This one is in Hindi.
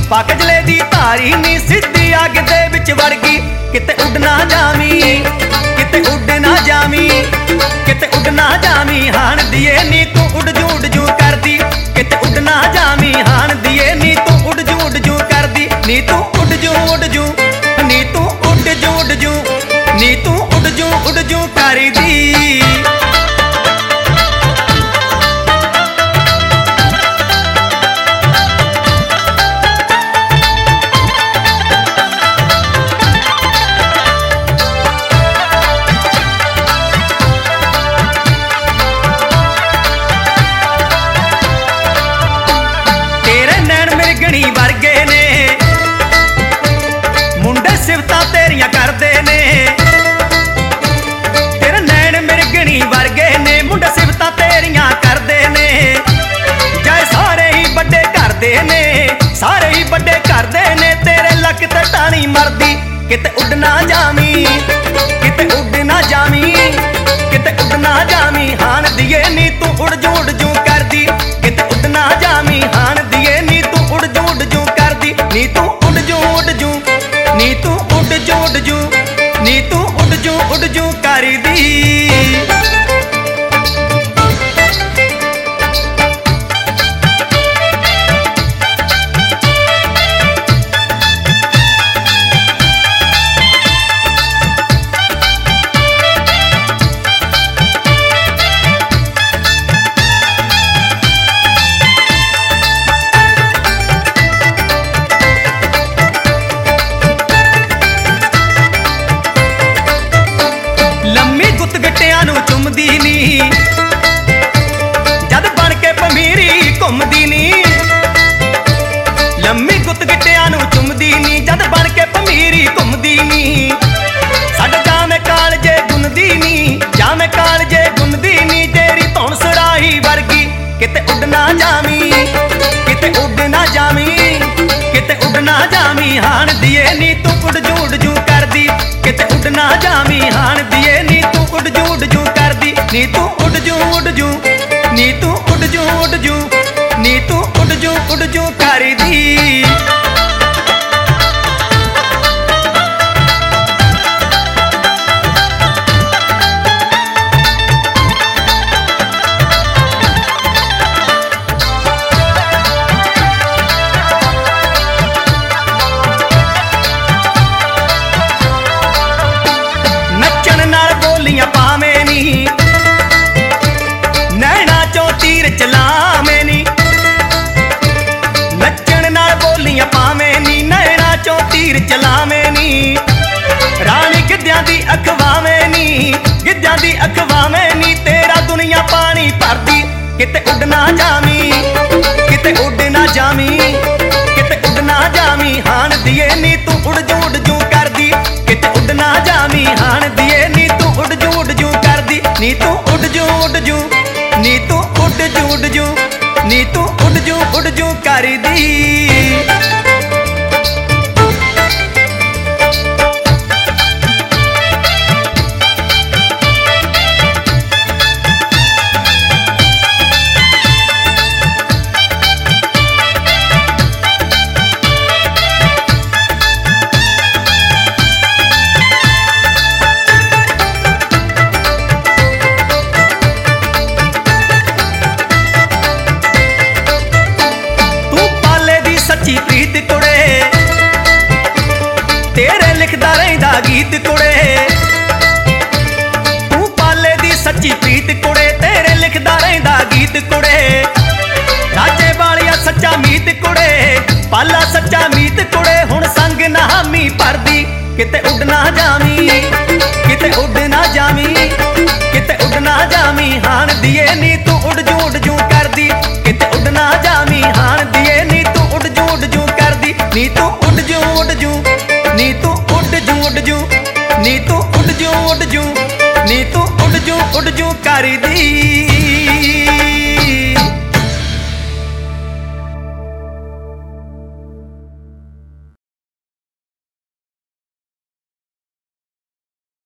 पाकजले दी धारी नी सीधी अग दे विच वड़ गई। किते उड़ ना जावी, किते उड़ ना जावी, किते उड़ ना जावी हाण दिए नी तू उड़ जू करदी। किते उड़ ना जावी हाण दिए नी तू उड़ जू करदी। नी तू उड़ जू, नी तू उड़ जू, नी तू उड़ जू करदी। वर्गे ने मुंडे सिफतां तेरियां करदे ने। तेरे नैन मिरगणी वर्गे ने मुंडे सिफतां तेरियां करदे ने। जाए सारे ही बड़े करदे ने, सारे ही बड़े करदे ने। तेरे लक ते टाणी मरदी। किते उड़ ना जावी, किते उड़ ना जावी, किते उड़ ना जावी हाण दिए नी तू उड़ जू करदी। किते उड़ ना जावी हाण दिए नी तू उड़ जू करदी। नी तू उड़ जू, नी तू उड़ जू, नी तू उड़ जू करदी। चुमदी नी जद बन के पमीरी घुमदी नी। लम्मी गुत गिट्टियां नू चुमदी नी जद बन के पमीरी घुमदी नी। साडे जामे कालजे गुनदी नी, जामे कालजे गुनदी नी। तेरी धौण सराही वर्गी। किते उड़ ना जावी, किते उड़ ना जावी, किते उड़ ना जावी हाण दिए नी तू उड़ जू करदी। किते उड़ ना जावी हाण दिए नी तू उड़ जू करदी। नी तू उड़ जू, नी तू उड़ जू, नी तू उड़ जू करदी। नचण नाल बोलियां पावें नी, नैना चो तीर चलावें नी। नचण नाल बोलियां पावें नी, नैना चो तीर चलावें नी। रानी गिद्धियां दी अखवावें नी, गिद्धियां दी अखवावें नी। तेरा दुनिया पानी भरदी। किते उड़ ना जावी, किते उड़ ना जावी, किते उड़ ना जावी हाण दिए नी तू उड़ जू करदी। किते उड़ ना जावी हाण दिए नी तू उड़ जू करदी। नी तू उड़ जू, नी तू उड़ जू, नी तू उड़ जू करदी। प्रीत कुड़े तेरे लिखदा रहिंदा गीत कुड़े। तू पाले दी सच्ची प्रीत कुड़े तेरे लिखदा रहिंदा गीत कुड़े। राजे वालिया सच्चा मीत कुड़े, पाला सच्चा मीत कुड़े। हुण संग नहामी भरदी। किते उड़ ना जावी, किते उड़ ना जावी, किते उड़ ना जावी हाण दिए नी तू उड़ जू करदी। किते उड़ ना जावी हाण दिए नी तू उड़ जू करदी। नी तू उड़ जू, नी तू उड़ जू, नी तू उड़ जू, नी तू उड़ जू करदी।